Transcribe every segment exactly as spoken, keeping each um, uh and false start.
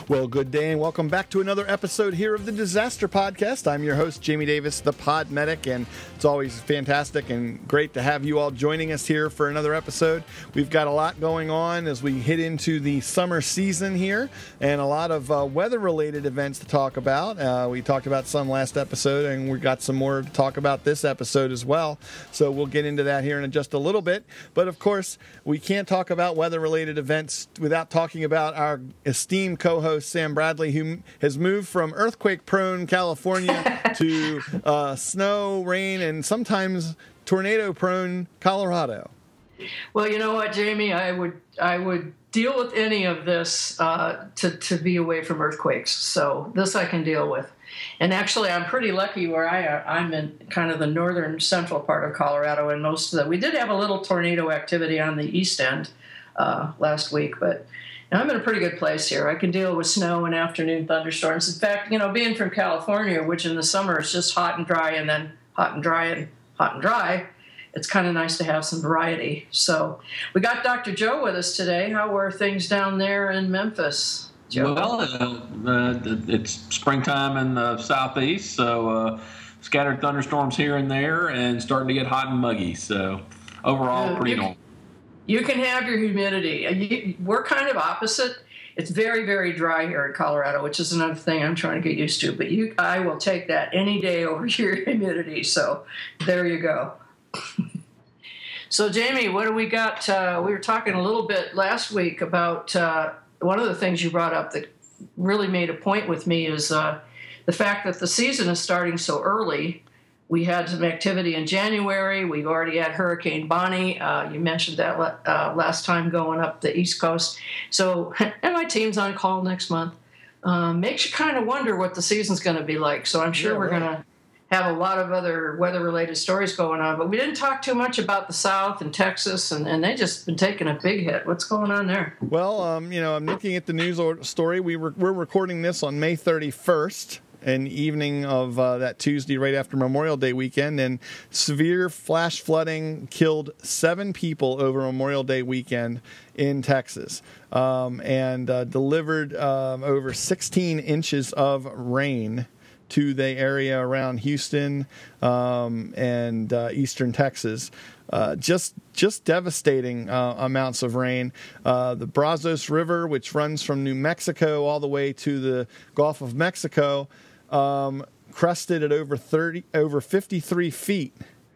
Well, good day and welcome back to another episode here of the Disaster Podcast. I'm your host, Jamie Davis, the Pod Medic, and it's always fantastic and great to have you all joining us here for another episode. We've got a lot going on as we hit into the summer season here and a lot of uh, weather-related events to talk about. Uh, we talked about some last episode and we got some more to talk about this episode as well. So we'll get into that here in just a little bit. But of course, we can't talk about weather-related events without talking about our esteemed co-host, Sam Bradley, who has moved from earthquake-prone California to uh, snow, rain, and sometimes tornado-prone Colorado. Well, you know what, Jamie? I would I would deal with any of this uh, to to be away from earthquakes. So this I can deal with. And actually, I'm pretty lucky where I are. I'm in kind of the northern central part of Colorado, and most of the we did have a little tornado activity on the east end uh, last week, but. Now, I'm in a pretty good place here. I can deal with snow and afternoon thunderstorms. In fact, you know, being from California, which in the summer is just hot and dry and then hot and dry and hot and dry, it's kind of nice to have some variety. So we got Doctor Joe with us today. How are things down there in Memphis, Joe? Well, uh, uh, it's springtime in the southeast, so uh, scattered thunderstorms here and there and starting to get hot and muggy. So overall, uh, pretty you, normal. You can have your humidity. You, we're kind of opposite. It's very, very dry here in Colorado, which is another thing I'm trying to get used to. But you, I will take that any day over your humidity. So there you go. So, Jamie, what do we got? Uh, we were talking a little bit last week about uh, one of the things you brought up that really made a point with me is uh, the fact that the season is starting so early. We had some activity in January. We've already had Hurricane Bonnie. Uh, you mentioned that uh, last time going up the East Coast. So, and my team's on call next month. Um, makes you kind of wonder what the season's going to be like. So I'm sure yeah, we're right. going to have a lot of other weather-related stories going on. But we didn't talk too much about the South and Texas, and, and they just been taking a big hit. What's going on there? Well, um, you know, I'm looking at the news story. We were, we're recording this on May thirty-first. An evening of uh, that Tuesday right after Memorial Day weekend, and severe flash flooding killed seven people over Memorial Day weekend in Texas, um, and uh, delivered um, over sixteen inches of rain to the area around Houston um, and uh, eastern Texas. Uh, just just devastating uh, amounts of rain. Uh, the Brazos River, which runs from New Mexico all the way to the Gulf of Mexico, um, crested at over thirty, over fifty-three feet.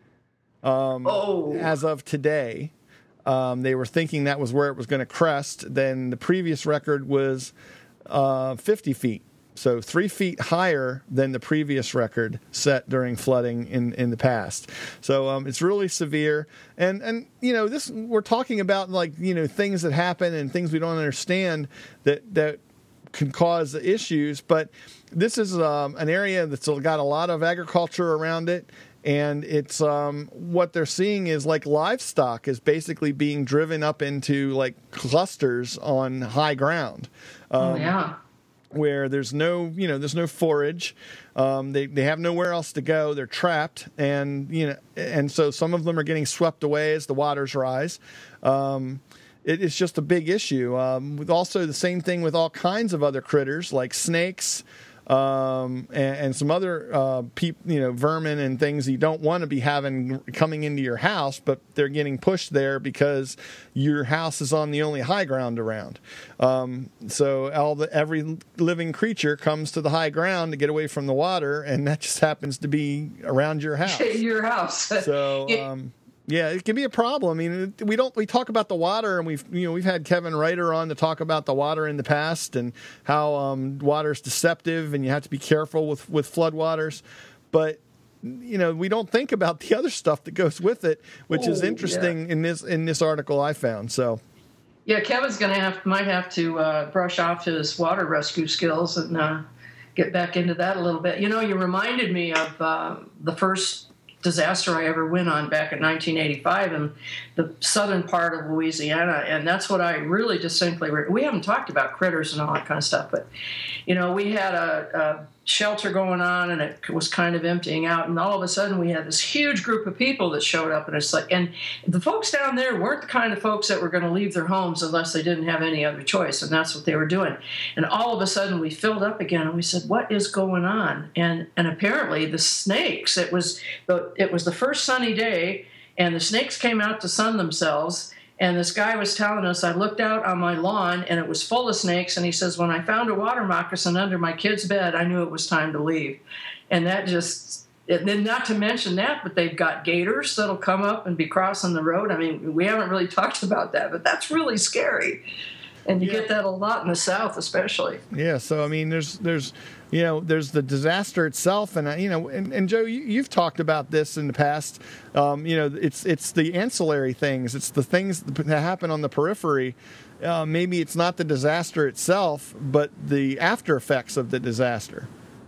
Um, oh. As of today, um, they were thinking that was where it was going to crest. Then the previous record was uh, fifty feet. So three feet higher than the previous record set during flooding in, in the past. So um, it's really severe. And, and, you know, this we're talking about, like, you know, things that happen and things we don't understand that, that can cause issues. But this is um, an area that's got a lot of agriculture around it. And it's um, what they're seeing is like livestock is basically being driven up into like clusters on high ground. Um, oh, yeah. Where there's no, you know, there's no forage, um, they they have nowhere else to go. They're trapped, and you know, and so some of them are getting swept away as the waters rise. Um, it, it's just a big issue. Um, with also the same thing with all kinds of other critters like snakes. Um, and, and some other, uh, peop, you know, vermin and things you don't want to be having coming into your house, but they're getting pushed there because your house is on the only high ground around. Um, so all the, every living creature comes to the high ground to get away from the water, and that just happens to be around your house. Your house. So, um, yeah, it can be a problem. I mean, we don't we talk about the water, and we've you know we've had Kevin Reiter on to talk about the water in the past and how um, water is deceptive, and you have to be careful with with floodwaters. But you know, we don't think about the other stuff that goes with it, which oh, is interesting yeah. in this in this article I found. So, yeah, Kevin's gonna have might have to uh, brush off his water rescue skills and uh, get back into that a little bit. You know, you reminded me of uh, the first disaster I ever went on back in nineteen eighty-five in the southern part of Louisiana, and that's what I really distinctly re- we haven't talked about critters and all that kind of stuff, but you know, we had a, shelter going on, and it was kind of emptying out, and all of a sudden we had this huge group of people that showed up, and it's like, and the folks down there weren't the kind of folks that were going to leave their homes unless they didn't have any other choice, and that's what they were doing. And all of a sudden we filled up again, and we said, what is going on? And and apparently the snakes, it was the it was the first sunny day, and the snakes came out to sun themselves. And this guy was telling us, I looked out on my lawn and it was full of snakes. And he says, when I found a water moccasin under my kid's bed, I knew it was time to leave. And that just, and then not to mention that, but they've got gators that'll come up and be crossing the road. I mean, we haven't really talked about that, but that's really scary. And you yeah. get that a lot in the South, especially. Yeah. So, I mean, there's, there's, you know, there's the disaster itself. And, you know, and, and Joe, you, you've talked about this in the past. Um, you know, it's, it's the ancillary things. It's the things that happen on the periphery. Uh, maybe it's not the disaster itself, but the after effects of the disaster.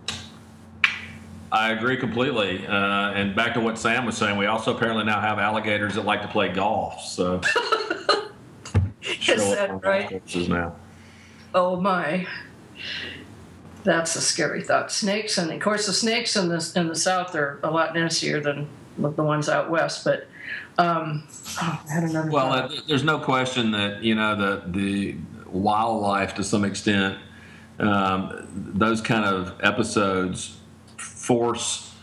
I agree completely. Uh, and back to what Sam was saying, we also apparently now have alligators that like to play golf. So. Is that right? Now. Oh my, that's a scary thought. Snakes, and of course the snakes in the in the South are a lot nastier than the ones out west. But um, oh, I had another. Well, uh, there's no question that you know the the wildlife to some extent, um, those kind of episodes force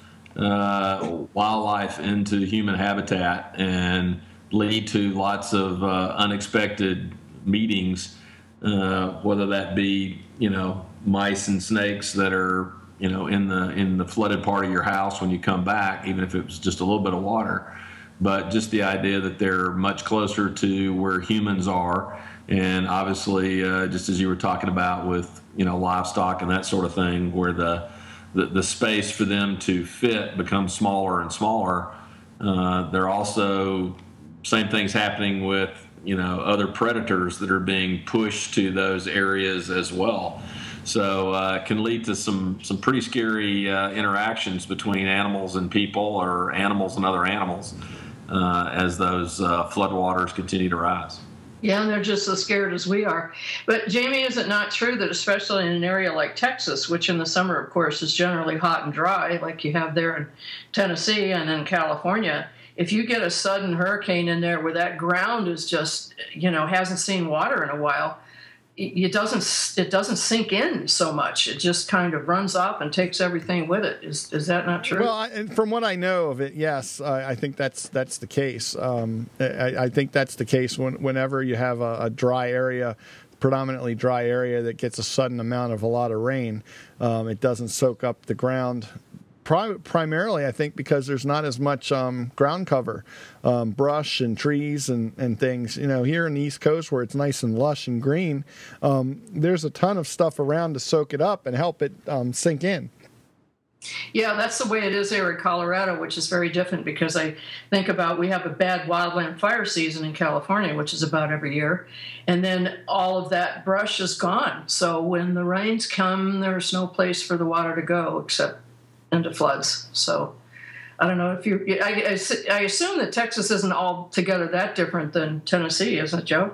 uh, wildlife into human habitat and lead to lots of uh, unexpected meetings, uh, whether that be, you know, mice and snakes that are, you know, in the in the flooded part of your house when you come back, even if it was just a little bit of water. But just the idea that they're much closer to where humans are, and obviously, uh, just as you were talking about with, you know, livestock and that sort of thing, where the the, the space for them to fit becomes smaller and smaller. Uh, they're also Same thing's happening with, you know, other predators that are being pushed to those areas as well. So uh, it can lead to some, some pretty scary uh, interactions between animals and people, or animals and other animals, uh, as those uh, floodwaters continue to rise. Yeah, and they're just as scared as we are. But, Jamie, is it not true that especially in an area like Texas, which in the summer, of course, is generally hot and dry, like you have there in Tennessee and in California, if you get a sudden hurricane in there where that ground is just, you know, hasn't seen water in a while, it doesn't it doesn't sink in so much. It just kind of runs off and takes everything with it. Is is that not true? Well, I, from what I know of it, yes, I, I think that's that's the case. Um, I, I think that's the case when, whenever you have a, a dry area, predominantly dry area that gets a sudden amount of a lot of rain, um, it doesn't soak up the ground. Primarily, I think, because there's not as much um, ground cover, um, brush and trees and, and things. You know, here in the East Coast where it's nice and lush and green, um, there's a ton of stuff around to soak it up and help it um, sink in. Yeah, that's the way it is here in Colorado, which is very different because I think about we have a bad wildland fire season in California, which is about every year, and then all of that brush is gone. So when the rains come, there's no place for the water to go except into floods. So I don't know if you, I, I, I assume that Texas isn't altogether that different than Tennessee, isn't it, Joe?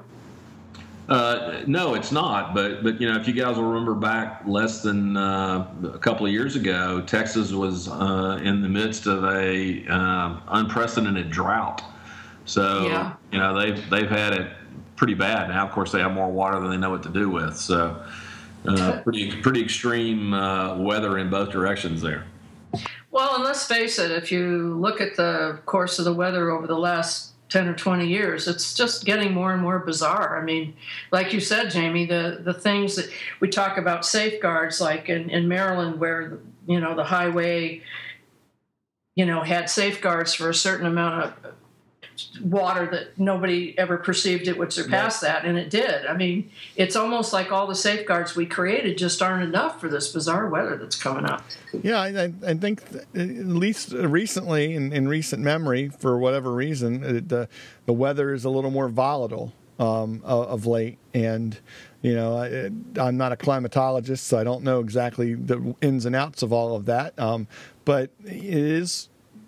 Uh, no, it's not. But, but you know, if you guys will remember back less than uh, a couple of years ago, Texas was uh, in the midst of a uh, unprecedented drought. So, yeah. you know, they've, they've had it pretty bad. Now, of course, they have more water than they know what to do with. So uh, pretty, pretty extreme uh, weather in both directions there. Well, and let's face it, if you look at the course of the weather over the last ten or twenty years, it's just getting more and more bizarre. I mean, like you said, Jamie, the, the things that we talk about, safeguards, like in, in Maryland where, you know, the highway, you know, had safeguards for a certain amount of water that nobody ever perceived it would surpass yeah. that, and it did. I mean, it's almost like all the safeguards we created just aren't enough for this bizarre weather that's coming up. Yeah, I, I think at least recently, in, in recent memory, for whatever reason, the the weather is a little more volatile um, of late, and you know, I, I'm not a climatologist, so I don't know exactly the ins and outs of all of that, um, but it is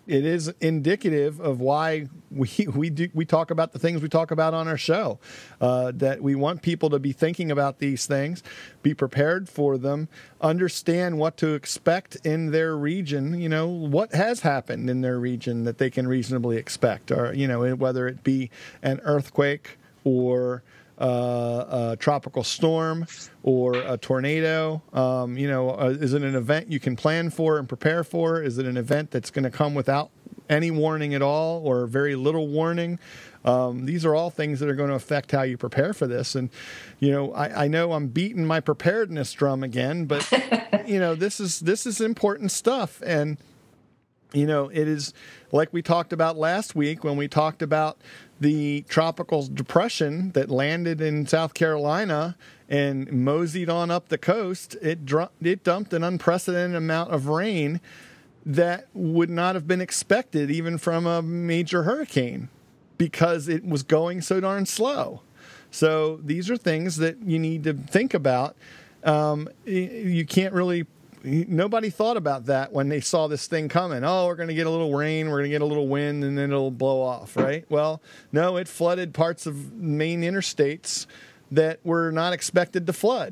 it is indicative of why we we do we talk about the things we talk about on our show. Uh, that we want people to be thinking about these things, be prepared for them, understand what to expect in their region. You know, what has happened in their region that they can reasonably expect, or you know, whether it be an earthquake or Uh, a tropical storm or a tornado. Um, you know, uh, is it an event you can plan for and prepare for? Is it an event that's going to come without any warning at all or very little warning? Um, these are all things that are going to affect how you prepare for this. And, you know, I, I know I'm beating my preparedness drum again, but, you know, this is this is important stuff. And, you know, it is like we talked about last week when we talked about the tropical depression that landed in South Carolina and moseyed on up the coast. It, dr- it dumped an unprecedented amount of rain that would not have been expected even from a major hurricane because it was going so darn slow. So these are things that you need to think about. Um, you can't really Nobody thought about that when they saw this thing coming. Oh, we're going to get a little rain, we're going to get a little wind, and then it'll blow off, right? Well, no, it flooded parts of main interstates that were not expected to flood.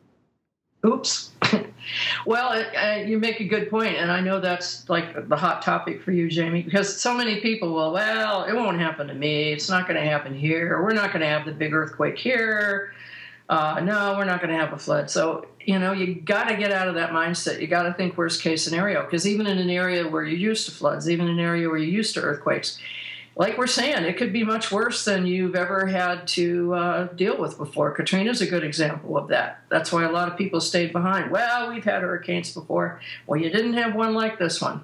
Oops. Well, it, uh, you make a good point, and I know that's like the hot topic for you, Jamie, because so many people will, well, it won't happen to me. It's not going to happen here. We're not going to have the big earthquake here. Uh, no, we're not going to have a flood. So, you know, you got to get out of that mindset. You got to think worst case scenario, because even in an area where you're used to floods, even in an area where you're used to earthquakes, like we're saying, it could be much worse than you've ever had to uh, deal with before. Katrina's a good example of that. That's why a lot of people stayed behind. Well, we've had hurricanes before. Well, you didn't have one like this one.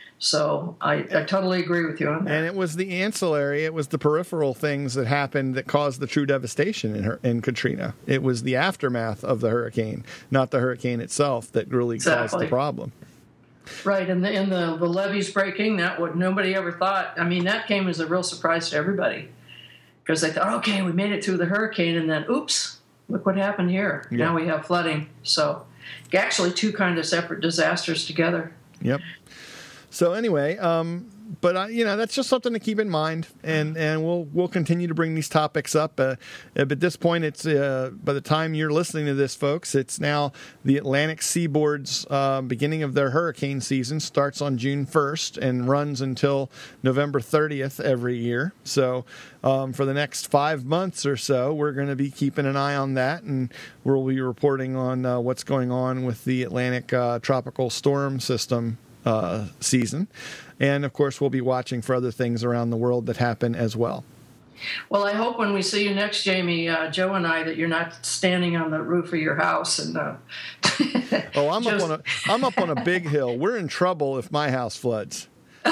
So I, I totally agree with you on that. And it was the ancillary, it was the peripheral things that happened that caused the true devastation in her, in Katrina. It was the aftermath of the hurricane, not the hurricane itself, that really exactly. caused the problem. Right, and the, and the, the levees breaking, that what nobody ever thought. I mean, that came as a real surprise to everybody because they thought, okay, we made it through the hurricane, and then, oops, look what happened here. Yeah. Now we have flooding. So actually two kind of separate disasters together. Yep. So anyway, um, but I, you know, that's just something to keep in mind, and, and we'll we'll continue to bring these topics up. Uh, but at this point, it's uh, by the time you're listening to this, folks, it's now the Atlantic seaboard's uh, beginning of their hurricane season starts on June first and runs until November thirtieth every year. So um, for the next five months or so, we're going to be keeping an eye on that, and we'll be reporting on uh, what's going on with the Atlantic uh, tropical storm system Uh, season. And of course, we'll be watching for other things around the world that happen as well. Well, I hope when we see you next, Jamie, uh, Joe and I, that you're not standing on the roof of your house. And uh, oh, I'm just... up on a I'm up on a big hill. We're in trouble if my house floods.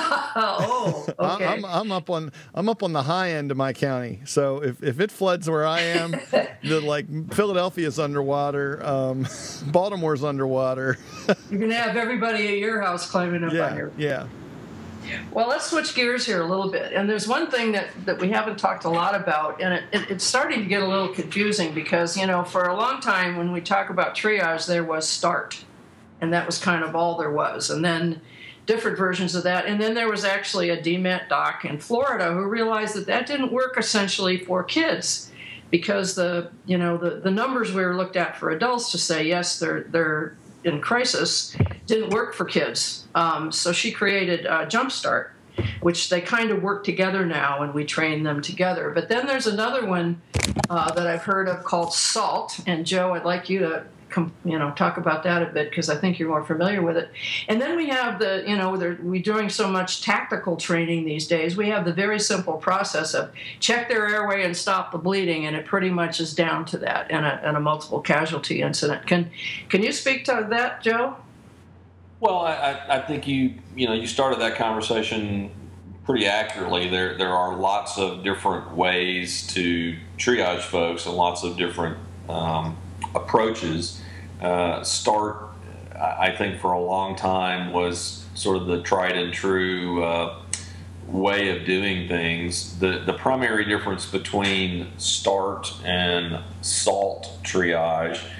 oh, okay. I'm, I'm up on I'm up on the high end of my county. So if, if it floods where I am, the, like Philadelphia's underwater, um, Baltimore's underwater. You're gonna have everybody at your house climbing up yeah, on here. Yeah. Well, let's switch gears here a little bit. And there's one thing that, that we haven't talked a lot about, and it, it, it's starting to get a little confusing because, you know, for a long time when we talk about triage, there was START, and that was kind of all there was. And then different versions of that. And then there was actually a D MET doc in Florida who realized that that didn't work essentially for kids because the, you know, the, the numbers we were looked at for adults to say, yes, they're, they're in crisis didn't work for kids. Um, so she created uh, Jumpstart, which they kind of work together now and we train them together. But then there's another one uh, that I've heard of called SALT. And Joe, I'd like you to you know, talk about that a bit because I think you're more familiar with it. And then we have the, you know, we're doing so much tactical training these days. We have the very simple process of check their airway and stop the bleeding, and it pretty much is down to that and a, and a multiple casualty incident. Can can you speak to that, Joe? Well, I, I think you you know you started that conversation pretty accurately. There there are lots of different ways to triage folks and lots of different um, approaches. Uh, START, I think, for a long time was sort of the tried and true uh, way of doing things. The the primary difference between START and SALT triage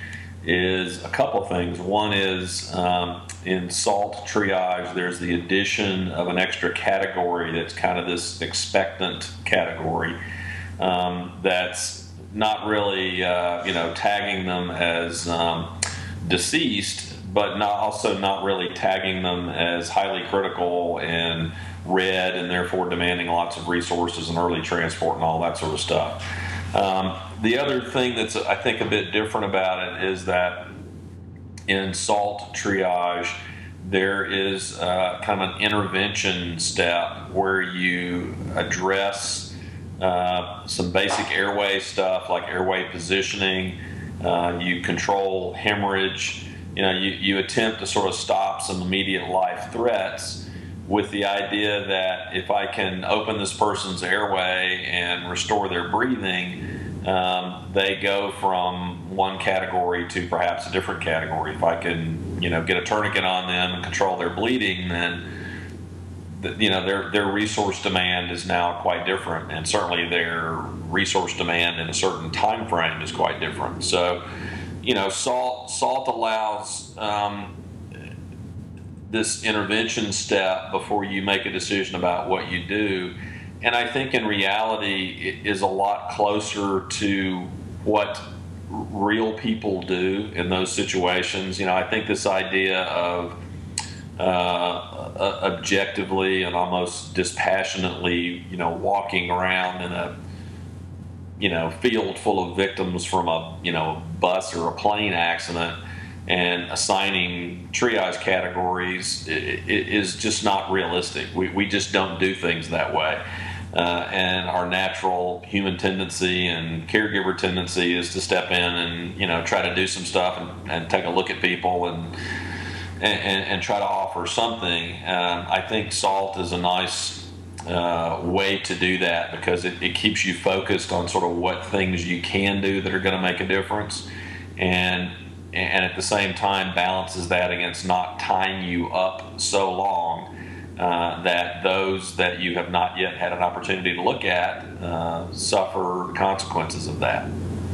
is a couple of things. One is um, in SALT triage, there's the addition of an extra category that's kind of this expectant category um, that's not really, uh, you know, tagging them as um, deceased, but not also not really tagging them as highly critical and red and therefore demanding lots of resources and early transport and all that sort of stuff. Um, the other thing that's, I think, a bit different about it is that in SALT triage, there is uh, kind of an intervention step where you address uh, some basic airway stuff like airway positioning. Uh, you control hemorrhage. You know, you, you attempt to sort of stop some immediate life threats with the idea that if I can open this person's airway and restore their breathing, um, they go from one category to perhaps a different category. If I can, you know, get a tourniquet on them and control their bleeding, then, the, you know, their their resource demand is now quite different, and certainly their resource demand in a certain time frame is quite different. So, you know, SALT SALT allows Um, this intervention step before you make a decision about what you do. And I think in reality it is a lot closer to what real people do in those situations. You know, I think this idea of uh, objectively and almost dispassionately, you know, walking around in a, you know, field full of victims from a, you know, bus or a plane accident and assigning triage categories is just not realistic. We we just don't do things that way. Uh, and our natural human tendency and caregiver tendency is to step in and, you know, try to do some stuff and, and take a look at people and and, and try to offer something. Um, I think SALT is a nice uh, way to do that because it, it keeps you focused on sort of what things you can do that are going to make a difference, and and at the same time balances that against not tying you up so long uh, that those that you have not yet had an opportunity to look at uh, suffer consequences of that.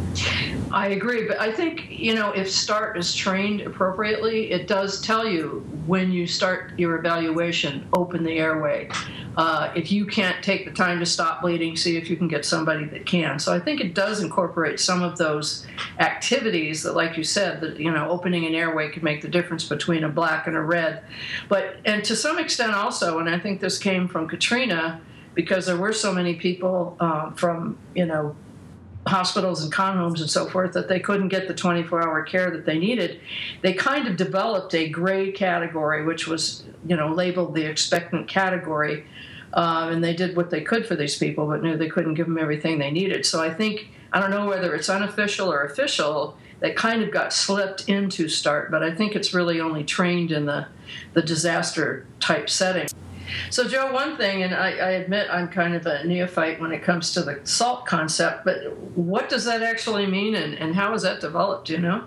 I agree, but I think, you know, if START is trained appropriately, it does tell you when you start your evaluation, open the airway. Uh, if you can't take the time to stop bleeding, see if you can get somebody that can. So I think it does incorporate some of those activities that, like you said, that, you know, opening an airway could make the difference between a black and a red. But, and to some extent also, and I think this came from Katrina, because there were so many people um, from, you know, hospitals and con homes and so forth that they couldn't get the twenty-four hour care that they needed. They kind of developed a grade category, which was, you know, labeled the expectant category. Um, and they did what they could for these people, but knew they couldn't give them everything they needed. So I think, I don't know whether it's unofficial or official, that kind of got slipped into START, but I think it's really only trained in the, the disaster type setting. So, Joe, one thing, and I, I admit I'm kind of a neophyte when it comes to the SALT concept, but what does that actually mean, and, and how is that developed, do you know?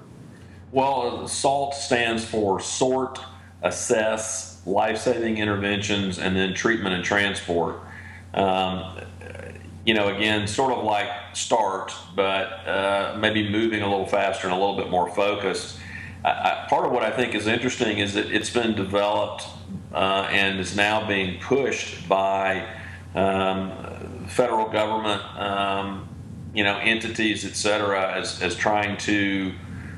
Well, SALT stands for Sort, Assess, Life-Saving Interventions, and then Treatment and Transport. Um, you know, again, sort of like START, but uh, maybe moving a little faster and a little bit more focused. I, I, part of what I think is interesting is that it's been developed Uh, and is now being pushed by um, federal government, um, you know, entities, et cetera, as, as trying to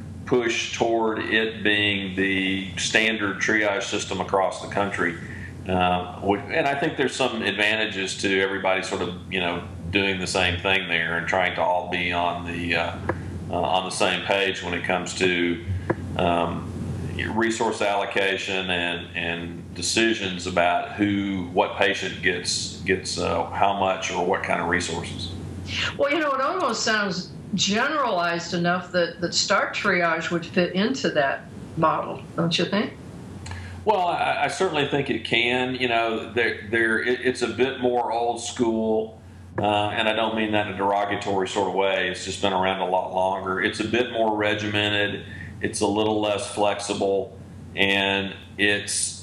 push toward it being the standard triage system across the country. Uh, and I think there's some advantages to everybody sort of, you know, doing the same thing there and trying to all be on the uh, uh, on the same page when it comes to um, resource allocation and, and decisions about who, what patient gets gets uh, how much or what kind of resources. Well, you know, it almost sounds generalized enough that, that START triage would fit into that model, don't you think? Well, I, I certainly think it can. You know, there, there, it, it's a bit more old school, uh, and I don't mean that in a derogatory sort of way. It's just been around a lot longer. It's a bit more regimented. It's a little less flexible, and it's,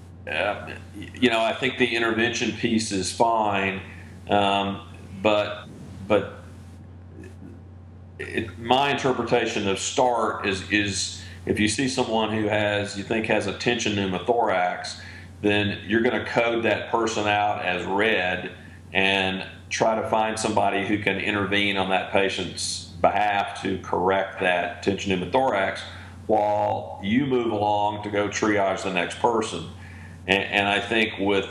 uh, you know, I think the intervention piece is fine, um, but but it, my interpretation of START is is if you see someone who has you think has a tension pneumothorax, then you're going to code that person out as red and try to find somebody who can intervene on that patient's behalf to correct that tension pneumothorax while you move along to go triage the next person. And, and I think with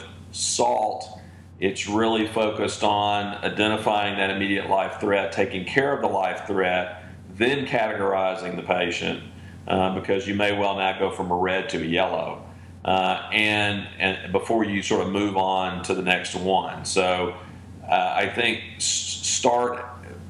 SALT, it's really focused on identifying that immediate life threat, taking care of the life threat, then categorizing the patient, uh, because you may well now go from a red to a yellow, uh, and and before you sort of move on to the next one. So uh, I think START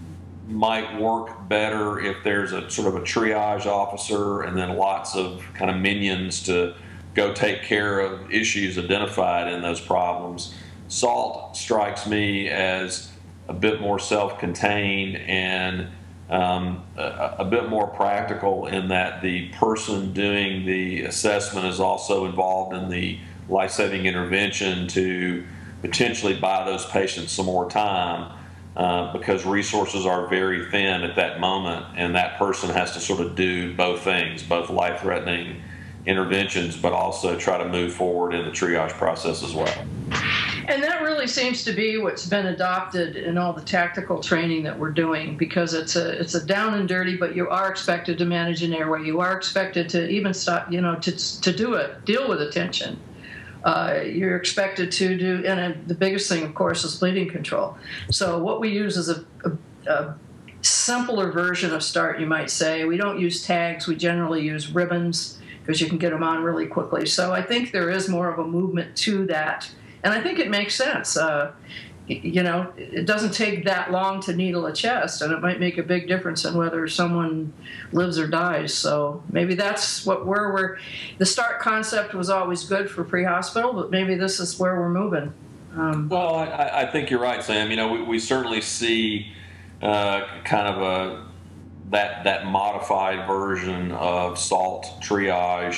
might work better if there's a sort of a triage officer and then lots of kind of minions to go take care of issues identified in those problems. SALT strikes me as a bit more self-contained and um, a, a bit more practical in that the person doing the assessment is also involved in the life-saving intervention to potentially buy those patients some more time, uh, because resources are very thin at that moment, and that person has to sort of do both things, both life-threatening interventions, but also try to move forward in the triage process as well. And that really seems to be what's been adopted in all the tactical training that we're doing, because it's a it's a down and dirty, but you are expected to manage an airway. You are expected to even stop, you know, to to do it, deal with attention. Uh, you're expected to do, and uh, the biggest thing, of course, is bleeding control. So what we use is a, a, a simpler version of START, you might say. We don't use tags. We generally use ribbons because you can get them on really quickly. So I think there is more of a movement to that. And I think it makes sense. Uh, you know, it doesn't take that long to needle a chest, and it might make a big difference in whether someone lives or dies. So maybe that's what where we're. The START concept was always good for pre-hospital, but maybe this is where we're moving. Um, well, I, I think you're right, Sam. You know, we, we certainly see uh, kind of a that that modified version of SALT triage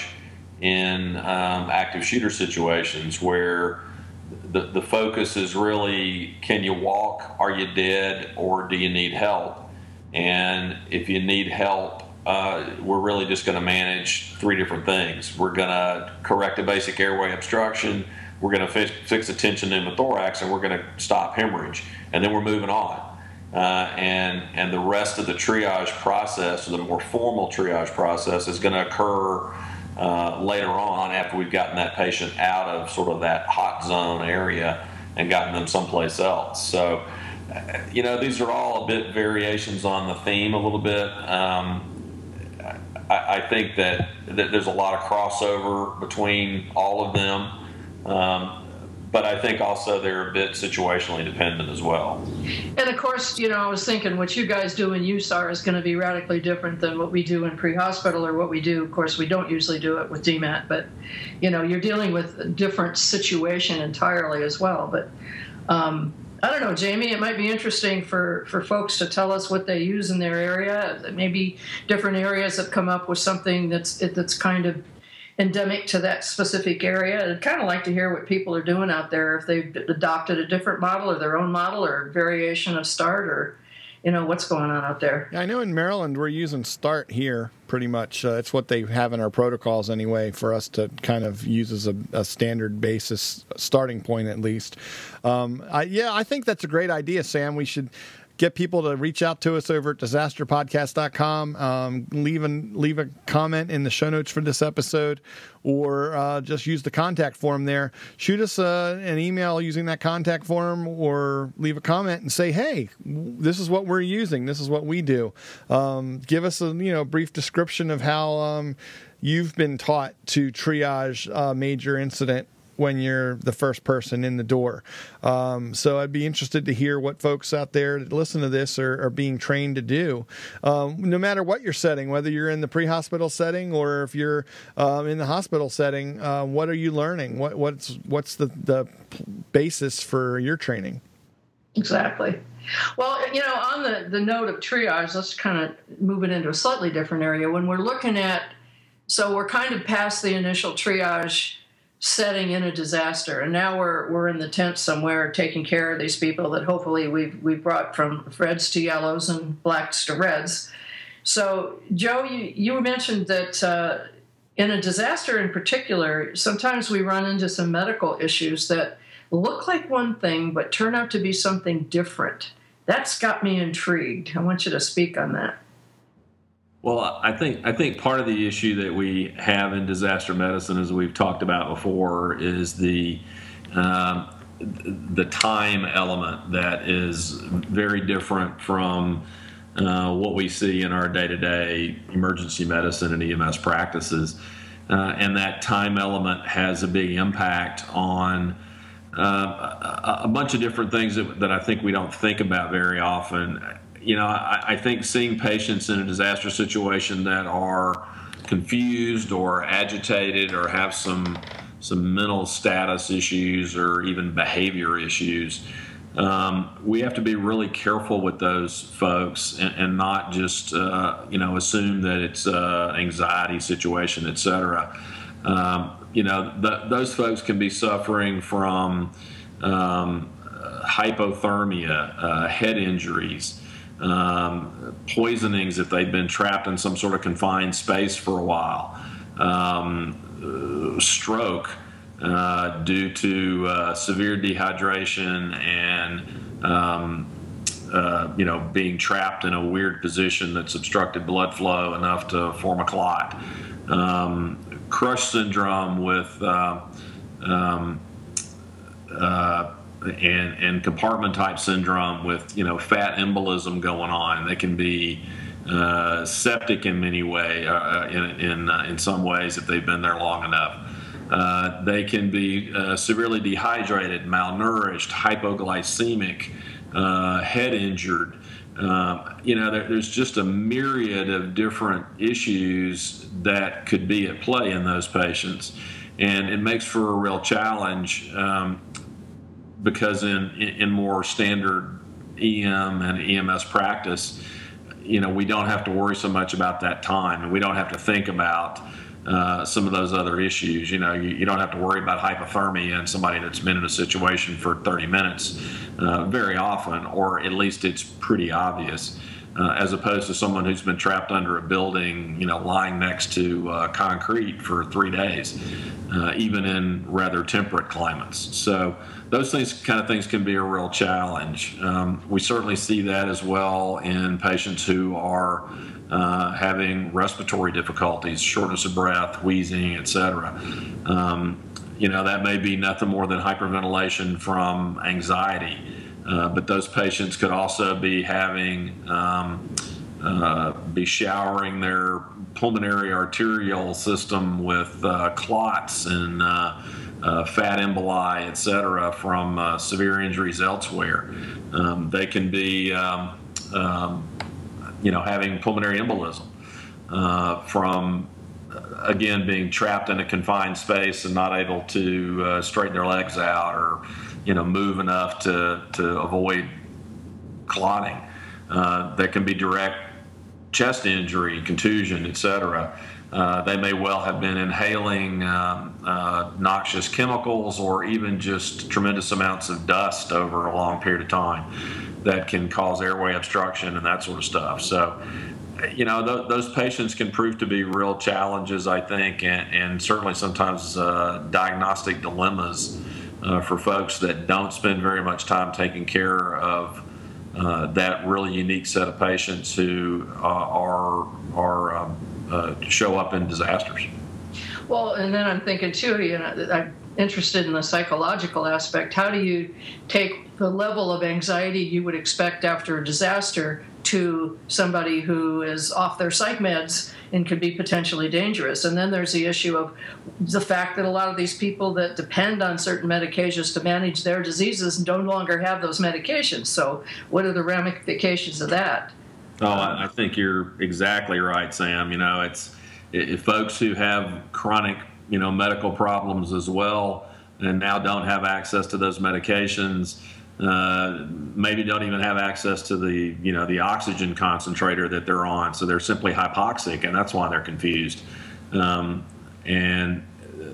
in um, active shooter situations where The, the focus is really, can you walk, are you dead, or do you need help? And if you need help, uh, we're really just going to manage three different things. We're going to correct a basic airway obstruction, we're going to fix, fix a tension pneumothorax, and we're going to stop hemorrhage. And then we're moving on. Uh, and, and the rest of the triage process, or the more formal triage process, is going to occur Uh, later on after we've gotten that patient out of sort of that hot zone area and gotten them someplace else. So, uh, you know, these are all a bit variations on the theme a little bit. Um, I, I think that, that there's a lot of crossover between all of them, um, but I think also they're a bit situationally dependent as well. And of course, you know, I was thinking what you guys do in U S A R is going to be radically different than what we do in pre-hospital, or what we do. Of course, we don't usually do it with D MAT, but, you know, you're dealing with a different situation entirely as well. But um, I don't know, Jamie, it might be interesting for, for folks to tell us what they use in their area. Maybe different areas have come up with something that's that's kind of endemic to that specific area. I'd kind of like to hear what people are doing out there, if they've adopted a different model or their own model or variation of START, or, you know, what's going on out there. I know in Maryland we're using START here pretty much. Uh, it's what they have in our protocols anyway for us to kind of use as a, a standard basis starting point at least. Um, I, yeah, I think that's a great idea, Sam. We should get people to reach out to us over at disaster podcast dot com. Um, leave, an, leave a comment in the show notes for this episode, or uh, just use the contact form there. Shoot us uh, an email using that contact form, or leave a comment and say, hey, this is what we're using. This is what we do. Um, give us a you know brief description of how um, you've been taught to triage a major incident when you're the first person in the door. Um, so I'd be interested to hear what folks out there that listen to this are, are being trained to do. Um, no matter what your setting, whether you're in the pre-hospital setting or if you're um, in the hospital setting, uh, what are you learning? What, what's what's the, the basis for your training? Exactly. Well, you know, on the, the note of triage, let's kind of move it into a slightly different area. When we're looking at, so we're kind of past the initial triage setting in a disaster, and now we're we're in the tent somewhere taking care of these people that hopefully we've we've brought from reds to yellows and blacks to reds. So, Joe, you you mentioned that uh, in a disaster in particular, sometimes we run into some medical issues that look like one thing but turn out to be something different. That's got me intrigued. I want you to speak on that. Well, I think I think part of the issue that we have in disaster medicine, as we've talked about before, is the um, the time element that is very different from uh, what we see in our day-to-day emergency medicine and E M S practices, uh, and that time element has a big impact on uh, a, a bunch of different things that, that I think we don't think about very often. You know, I, I think seeing patients in a disaster situation that are confused or agitated or have some some mental status issues or even behavior issues, um, we have to be really careful with those folks and, and not just, uh, you know, assume that it's an anxiety situation, et cetera. Um, you know, th- those folks can be suffering from um, hypothermia, uh, head injuries, Um, poisonings if they've been trapped in some sort of confined space for a while, um, uh, stroke uh, due to uh, severe dehydration and um, uh, you know being trapped in a weird position that's obstructed blood flow enough to form a clot, um, crush syndrome with uh, um, uh, and and compartment type syndrome with you know fat embolism going on. They can be uh, septic in many way uh, in in, uh, in some ways if they've been there long enough. Uh, they can be uh, severely dehydrated, malnourished, hypoglycemic, uh, head injured. Uh, you know, there, there's just a myriad of different issues that could be at play in those patients, and it makes for a real challenge. Um, Because in in more standard E M and E M S practice, you know, we don't have to worry so much about that time, and we don't have to think about uh, some of those other issues. You know, you, you don't have to worry about hypothermia in somebody that's been in a situation for thirty minutes uh, very often, or at least it's pretty obvious, uh, as opposed to someone who's been trapped under a building, you know, lying next to uh, concrete for three days, uh, even in rather temperate climates. So those things, kind of things, can be a real challenge. Um, we certainly see that as well in patients who are uh, having respiratory difficulties, shortness of breath, wheezing, et cetera. Um, you know, that may be nothing more than hyperventilation from anxiety, uh, but those patients could also be having, um, uh, be showering their pulmonary arterial system with uh, clots and uh, Uh, fat emboli, et cetera, from uh, severe injuries elsewhere. Um, they can be, um, um, you know, having pulmonary embolism uh, from, again, being trapped in a confined space and not able to uh, straighten their legs out or, you know, move enough to, to avoid clotting. Uh, there can be direct chest injury, contusion, et cetera. Uh, they may well have been inhaling um, uh, noxious chemicals or even just tremendous amounts of dust over a long period of time that can cause airway obstruction and that sort of stuff. So, you know, th- those patients can prove to be real challenges, I think, and, and certainly sometimes uh, diagnostic dilemmas uh, for folks that don't spend very much time taking care of uh, that really unique set of patients who uh, are are um, Uh, show up in disasters. Well, and then I'm thinking too, you know, I'm interested in the psychological aspect. How do you take the level of anxiety you would expect after a disaster to somebody who is off their psych meds and could be potentially dangerous? And then there's the issue of the fact that a lot of these people that depend on certain medications to manage their diseases no longer have those medications. So what are the ramifications of that? Oh, I, I think you're exactly right, Sam. You know, it's if folks who have chronic, you know, medical problems as well, and now don't have access to those medications, uh, maybe don't even have access to the, you know, the oxygen concentrator that they're on, so they're simply hypoxic, and that's why they're confused. Um, and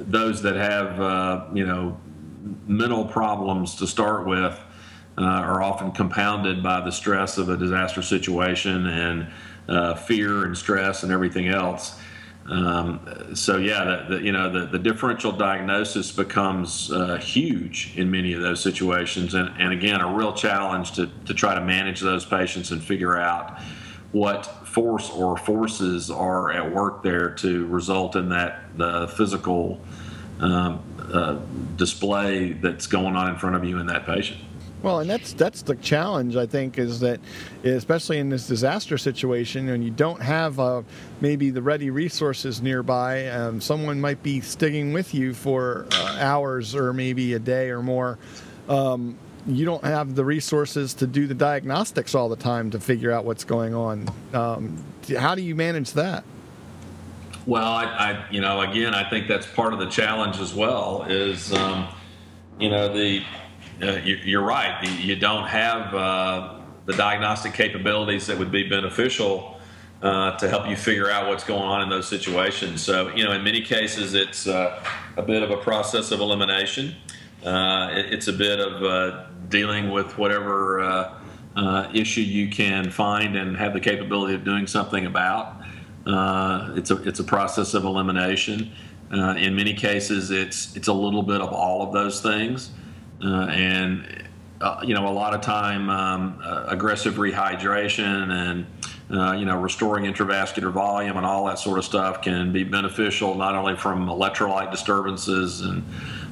those that have, uh, you know, mental problems to start with uh, are often compounded by the stress of a disaster situation and uh, fear and stress and everything else. Um, so yeah, the, the, you know, the, the differential diagnosis becomes uh, huge in many of those situations, and, and again, a real challenge to, to try to manage those patients and figure out what force or forces are at work there to result in that the physical um, uh, display that's going on in front of you in that patient. Well, and that's that's the challenge, I think, is that especially in this disaster situation, when you don't have uh, maybe the ready resources nearby, um, someone might be sticking with you for uh, hours or maybe a day or more. Um, you don't have the resources to do the diagnostics all the time to figure out what's going on. Um, how do you manage that? Well, I, I, you know, again, I think that's part of the challenge as well. Is um, you know the Uh, you, you're right. You don't have uh, the diagnostic capabilities that would be beneficial uh, to help you figure out what's going on in those situations. So, you know, in many cases, it's uh, a bit of a process of elimination. Uh, it, it's a bit of uh, dealing with whatever uh, uh, issue you can find and have the capability of doing something about. Uh, it's a it's a process of elimination. Uh, in many cases, it's it's a little bit of all of those things. Uh, and, uh, you know, a lot of time um, uh, aggressive rehydration and, uh, you know, restoring intravascular volume and all that sort of stuff can be beneficial not only from electrolyte disturbances and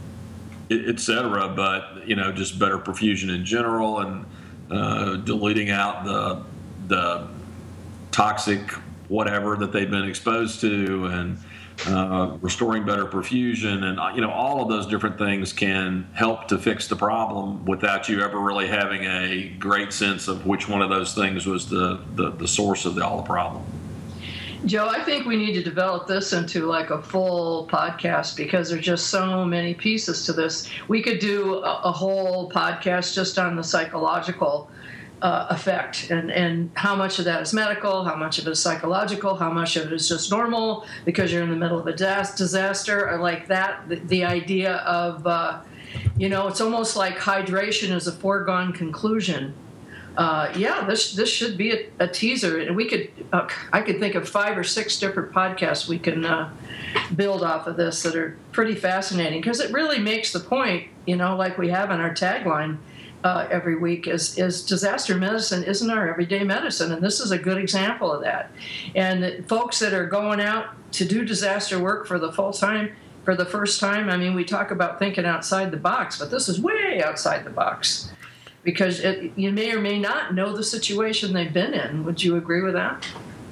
et cetera, but, you know, just better perfusion in general and uh, deleting out the, the toxic whatever that they've been exposed to and Uh, restoring better perfusion, and you know all of those different things can help to fix the problem without you ever really having a great sense of which one of those things was the the, the source of the, all the problem. Joe, I think we need to develop this into like a full podcast because there's just so many pieces to this. We could do a, a whole podcast just on the psychological Uh, effect and, and how much of that is medical, how much of it is psychological, how much of it is just normal because you're in the middle of a disaster. I like that. The, the idea of, uh, you know, it's almost like hydration is a foregone conclusion. Uh, yeah, this this should be a, a teaser. And we could, uh, I could think of five or six different podcasts we can uh, build off of this that are pretty fascinating because it really makes the point, you know, like we have in our tagline, Uh, every week is, is disaster medicine isn't our everyday medicine, and this is a good example of that. And folks that are going out to do disaster work for the full time, for the first time, I mean, we talk about thinking outside the box, but this is way outside the box because it, you may or may not know the situation they've been in. Would you agree with that?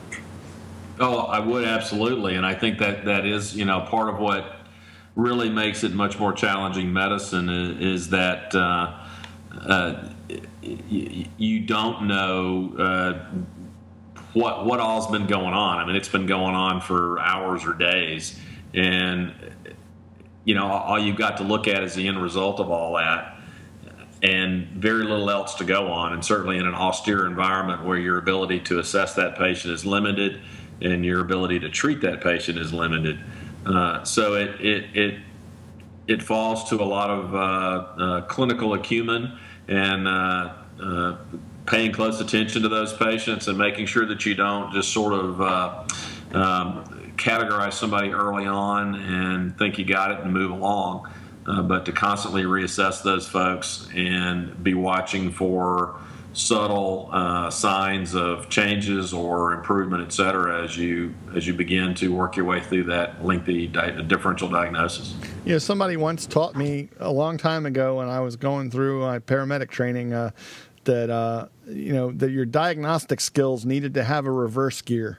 Oh, I would absolutely, and I think that that is, you know, part of what really makes it much more challenging medicine is, is that. Uh, Uh, you, you don't know uh, what what all's been going on. I mean, it's been going on for hours or days, and you know all you've got to look at is the end result of all that, and very little else to go on. And certainly in an austere environment where your ability to assess that patient is limited, and your ability to treat that patient is limited, uh, so it it it. It falls to a lot of uh, uh, clinical acumen and uh, uh, paying close attention to those patients and making sure that you don't just sort of uh, um, categorize somebody early on and think you got it and move along, uh, but to constantly reassess those folks and be watching for subtle uh, signs of changes or improvement, et cetera, as you as you begin to work your way through that lengthy di- differential diagnosis. You know, somebody once taught me a long time ago when I was going through my paramedic training uh, that uh, you know that your diagnostic skills needed to have a reverse gear.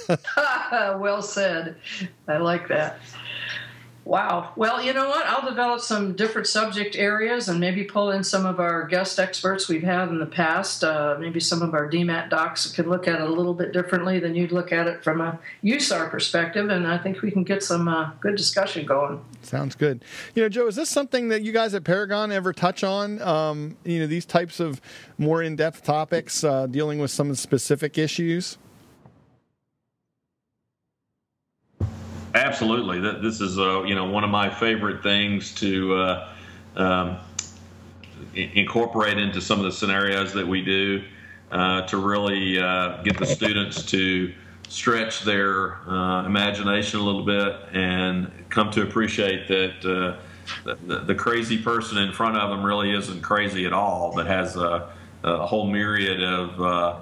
Well said. I like that. Wow. Well, you know what? I'll develop some different subject areas and maybe pull in some of our guest experts we've had in the past. Uh, maybe some of our D MAT docs could look at it a little bit differently than you'd look at it from a U S A R perspective, and I think we can get some uh, good discussion going. Sounds good. You know, Joe, is this something that you guys at Paragon ever touch on? Um, you know, these types of more in-depth topics uh, dealing with some specific issues? Absolutely. This is, uh, you know, one of my favorite things to uh, um, incorporate into some of the scenarios that we do uh, to really uh, get the students to stretch their uh, imagination a little bit and come to appreciate that uh, the, the crazy person in front of them really isn't crazy at all, but has a, a whole myriad of uh,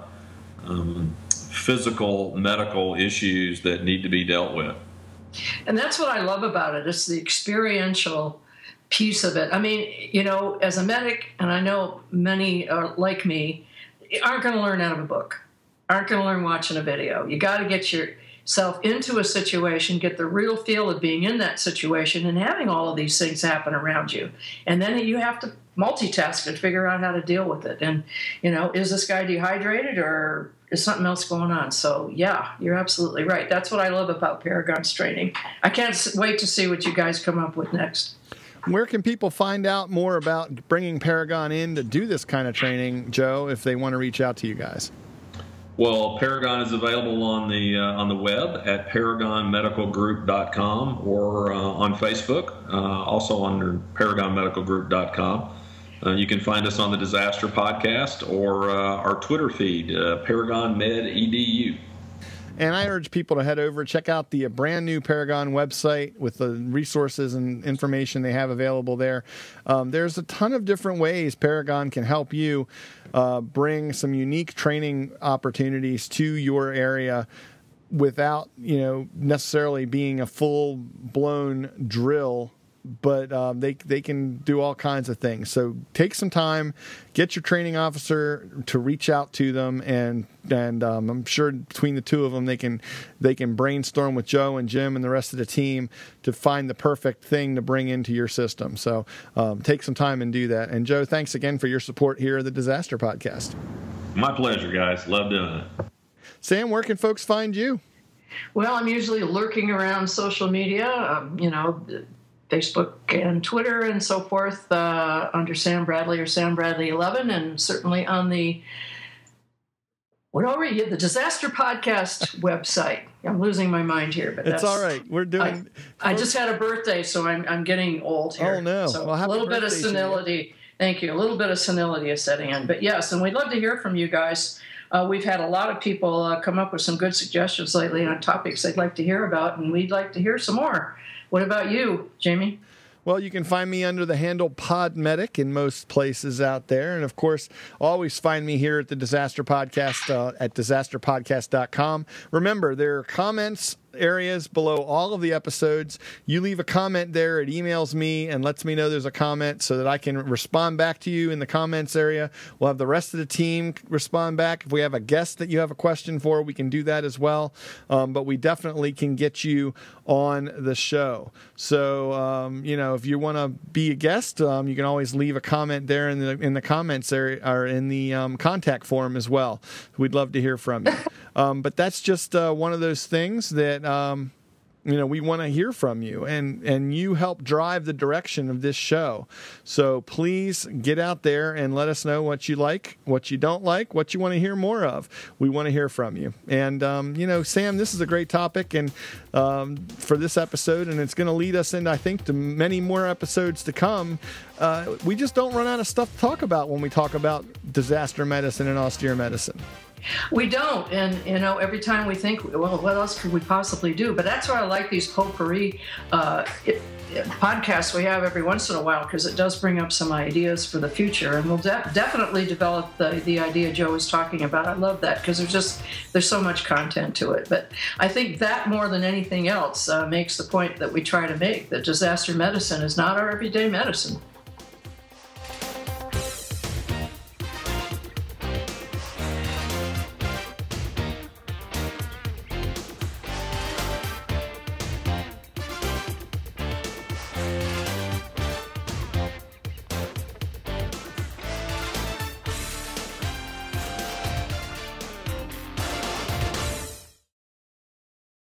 um, physical, medical issues that need to be dealt with. And that's what I love about it. It's the experiential piece of it. I mean, you know, as a medic, and I know many are like me, aren't going to learn out of a book, aren't going to learn watching a video. You got to get yourself into a situation, get the real feel of being in that situation and having all of these things happen around you. And then you have to multitask and figure out how to deal with it. And, you know, is this guy dehydrated or is something else going on? So, yeah, you're absolutely right. That's what I love about Paragon's training. I can't wait to see what you guys come up with next. Where can people find out more about bringing Paragon in to do this kind of training, Joe, if they want to reach out to you guys? Well, Paragon is available on the uh, on the web at paragon medical group dot com or uh, on Facebook, uh, also under paragon medical group dot com. Uh, you can find us on the Disaster Podcast or uh, our Twitter feed, uh, Paragon Med E D U. And I urge people to head over, check out the brand new Paragon website with the resources and information they have available there. Um, there's a ton of different ways Paragon can help you uh, bring some unique training opportunities to your area without, you know, necessarily being a full-blown drill. But um, they they can do all kinds of things. So take some time, get your training officer to reach out to them, and and um, I'm sure between the two of them they can they can brainstorm with Joe and Jim and the rest of the team to find the perfect thing to bring into your system. So um, take some time and do that. And Joe, thanks again for your support here at the Disaster Podcast. My pleasure, guys. Love doing it. Sam, where can folks find you? Well, I'm usually lurking around social media. Um, you know. Facebook and Twitter and so forth uh, under Sam Bradley or Sam Bradley eleven, and certainly on the what are we? The Disaster Podcast website. I'm losing my mind here, but it's that's, all right. We're doing. I, I just had a birthday, so I'm I'm getting old here. Oh no! So well, a little bit of senility. Thank you. A little bit of senility is setting in, but yes, and we'd love to hear from you guys. Uh, we've had a lot of people uh, come up with some good suggestions lately on topics they'd like to hear about, and we'd like to hear some more. What about you, Jamie? Well, you can find me under the handle PodMedic in most places out there. And, of course, always find me here at the Disaster Podcast uh, at disaster podcast dot com. Remember, there are comments areas below all of the episodes. You leave a comment there, it emails me and lets me know there's a comment so that I can respond back to you in the comments area. We'll have the rest of the team respond back. If we have a guest that you have a question for, we can do that as well. Um, but we definitely can get you on the show. So, um, you know, if you want to be a guest, um, you can always leave a comment there in the in the comments area or in the um, contact form as well. We'd love to hear from you. Um, but that's just uh, one of those things that Um, you know, we want to hear from you, and, and you help drive the direction of this show. So please get out there and let us know what you like, what you don't like, what you want to hear more of. We want to hear from you. And, um, you know, Sam, this is a great topic and um, for this episode, and it's going to lead us into, I think, to many more episodes to come. Uh, we just don't run out of stuff to talk about when we talk about disaster medicine and austere medicine. We don't, and you know, every time we think, well, what else could we possibly do? But that's why I like these potpourri uh, it, it, podcasts we have every once in a while, because it does bring up some ideas for the future, and we'll de- definitely develop the the idea Joe was talking about. I love that because there's just there's so much content to it. But I think that more than anything else uh, makes the point that we try to make, that disaster medicine is not our everyday medicine.